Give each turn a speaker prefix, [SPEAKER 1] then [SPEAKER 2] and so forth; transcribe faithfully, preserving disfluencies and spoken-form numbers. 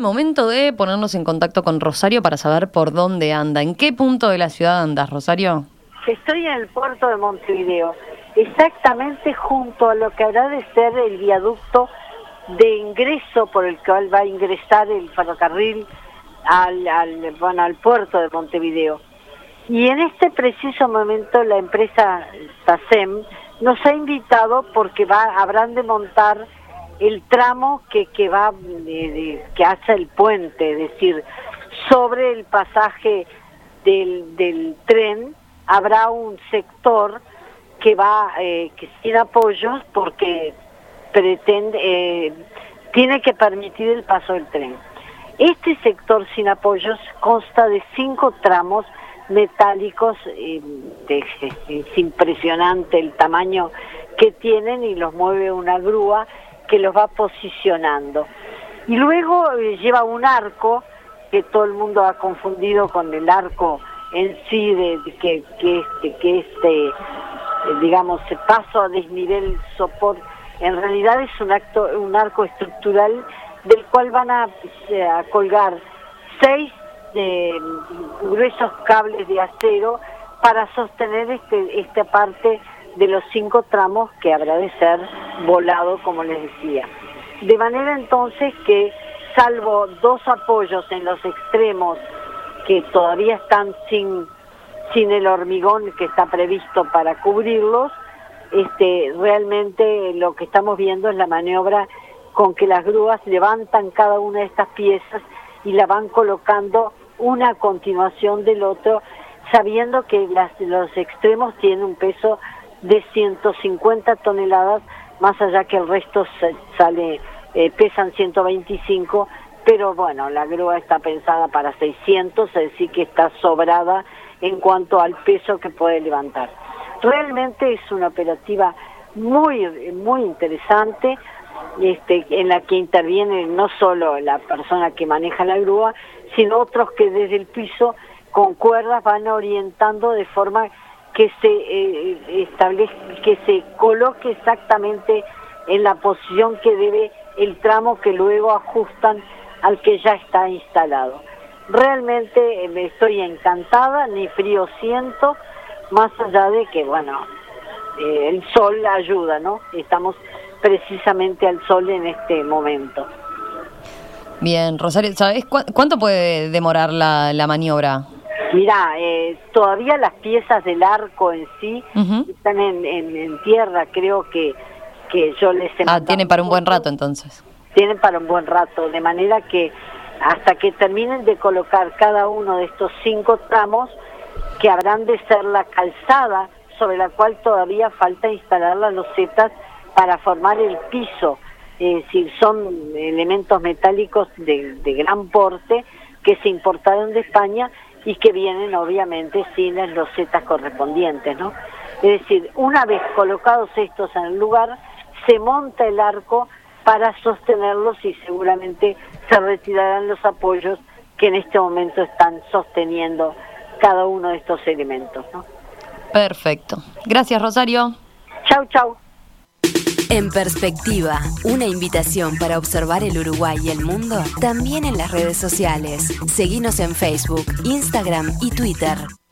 [SPEAKER 1] Momento de ponernos en contacto con Rosario para saber por dónde anda. ¿En qué punto de la ciudad andas, Rosario?
[SPEAKER 2] Estoy en el puerto de Montevideo, exactamente junto a lo que habrá de ser el viaducto de ingreso por el cual va a ingresar el ferrocarril al, al, bueno, al puerto de Montevideo. Y en este preciso momento la empresa TASEM nos ha invitado porque va, habrán de montar el tramo que, que va de, de, que hace el puente, es decir, sobre el pasaje del, del tren habrá un sector que va eh, que sin apoyos porque pretende eh, tiene que permitir el paso del tren. Este sector sin apoyos consta de cinco tramos metálicos, eh, de, es impresionante el tamaño que tienen y los mueve una grúa que los va posicionando. Y luego eh, lleva un arco que todo el mundo ha confundido con el arco en sí, de, de que, que este, que este eh, digamos, paso a desnivel soporte. En realidad es un, acto, un arco estructural del cual van a, a colgar seis eh, gruesos cables de acero para sostener este, esta parte de los cinco tramos que habrá de ser volado, como les decía. De manera entonces que, salvo dos apoyos en los extremos que todavía están sin, sin el hormigón que está previsto para cubrirlos, este, realmente lo que estamos viendo es la maniobra con que las grúas levantan cada una de estas piezas y la van colocando una a continuación del otro, sabiendo que las, los extremos tienen un peso de ciento cincuenta toneladas, más allá que el resto se, sale eh, pesan ciento veinticinco, pero bueno, la grúa está pensada para seiscientos, es decir, que está sobrada en cuanto al peso que puede levantar. Realmente es una operativa muy, muy interesante, este, en la que interviene no solo la persona que maneja la grúa, sino otros que desde el piso con cuerdas van orientando de forma que se eh, establezca, que se coloque exactamente en la posición que debe el tramo que luego ajustan al que ya está instalado. Realmente eh, me estoy encantada, ni frío siento, más allá de que, bueno, eh, el sol ayuda, ¿no? Estamos precisamente al sol en este momento.
[SPEAKER 1] Bien, Rosario, ¿sabés cu- cuánto puede demorar la, la maniobra?
[SPEAKER 2] Mirá, eh, todavía las piezas del arco en sí uh-huh. están en, en, en tierra, creo que, que yo les he
[SPEAKER 1] Ah, tienen para un buen rato entonces.
[SPEAKER 2] Tienen para un buen rato, de manera que hasta que terminen de colocar cada uno de estos cinco tramos, que habrán de ser la calzada sobre la cual todavía falta instalar las losetas para formar el piso, es decir, son elementos metálicos de, de gran porte que se importaron de España y que vienen obviamente sin las losetas correspondientes, ¿no? Es decir, una vez colocados estos en el lugar, se monta el arco para sostenerlos y seguramente se retirarán los apoyos que en este momento están sosteniendo cada uno de estos elementos, ¿no?
[SPEAKER 1] Perfecto. Gracias, Rosario.
[SPEAKER 2] Chau, chau.
[SPEAKER 3] En Perspectiva, una invitación para observar el Uruguay y el mundo, también en las redes sociales. Seguinos en Facebook, Instagram y Twitter.